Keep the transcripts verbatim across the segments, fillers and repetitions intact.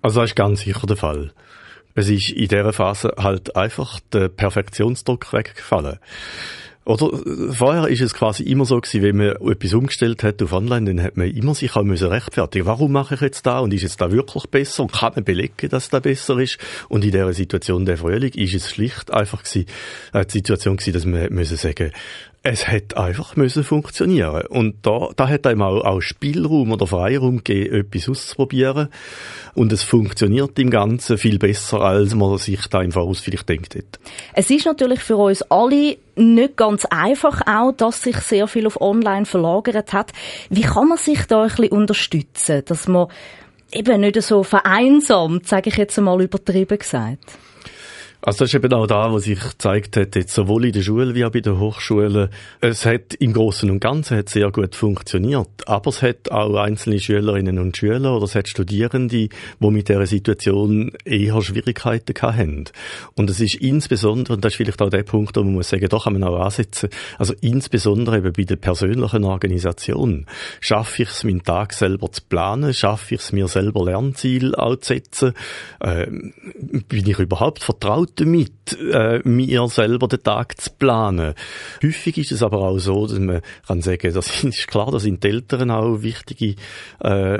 Also das ist ganz sicher der Fall. Es ist in dieser Phase halt einfach der Perfektionsdruck weggefallen. Oder vorher ist es quasi immer so gewesen, wenn man etwas umgestellt hat auf Online, dann hat man immer sich auch müssen rechtfertigen. Warum mache ich jetzt da? Und ist jetzt da wirklich besser? Und kann man belegen, dass das besser ist? Und in dieser Situation der Frühling ist es schlicht einfach gewesen, äh, die Situation gewesen, dass man müssen sagen, es hat einfach müssen funktionieren. Und da, da hat einem auch, auch Spielraum oder Freiraum gegeben, etwas auszuprobieren. Und es funktioniert im Ganzen viel besser, als man sich da im Voraus vielleicht denkt hat. Es ist natürlich für uns alle nicht ganz einfach auch, dass sich sehr viel auf Online verlagert hat. Wie kann man sich da ein bisschen unterstützen, dass man eben nicht so vereinsamt, sage ich jetzt einmal übertrieben gesagt? Also das ist eben auch da, was sich gezeigt hat, jetzt sowohl in der Schule wie auch bei den Hochschulen. Es hat im Großen und Ganzen hat sehr gut funktioniert. Aber es hat auch einzelne Schülerinnen und Schüler oder es hat Studierende, die mit dieser Situation eher Schwierigkeiten hatten. Und es ist insbesondere, und das ist vielleicht auch der Punkt, wo man muss sagen, da kann man auch ansetzen, also insbesondere eben bei der persönlichen Organisation. Schaffe ich es, meinen Tag selber zu planen? Schaffe ich es, mir selber Lernziele auch zu setzen? Äh, bin ich überhaupt vertraut damit, äh, mir selber den Tag zu planen. Häufig ist es aber auch so, dass man kann sagen, das ist klar, da sind die Eltern auch wichtige äh,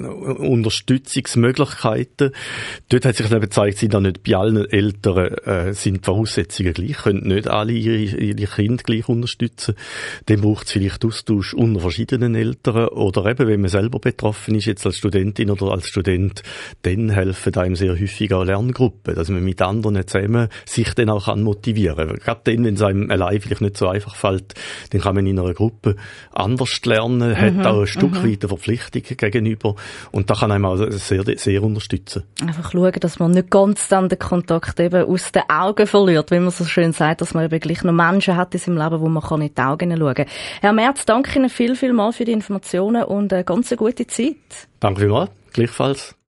Unterstützungsmöglichkeiten. Dort hat sich dann gezeigt, sind da nicht bei allen Eltern äh, sind die Voraussetzungen gleich, können nicht alle ihre, ihre Kinder gleich unterstützen. Dann braucht es vielleicht Austausch unter verschiedenen Eltern oder eben, wenn man selber betroffen ist, jetzt als Studentin oder als Student, dann helfen einem sehr häufig auch Lerngruppen, dass man mit anderen zusammen sich dann auch kann motivieren kann. Gerade dann, wenn es einem allein vielleicht nicht so einfach fällt, dann kann man in einer Gruppe anders lernen, mhm, hat auch ein Stück mhm. weit eine Verpflichtung gegenüber und da kann einem auch sehr, sehr unterstützen. Einfach schauen, dass man nicht ganz dann den Kontakt eben aus den Augen verliert, wie man so schön sagt, dass man eben gleich noch Menschen hat in seinem Leben, wo man in die Augen schauen kann. Herr Merz, danke Ihnen viel, viel mal für die Informationen und eine ganz gute Zeit. Danke vielmals, gleichfalls.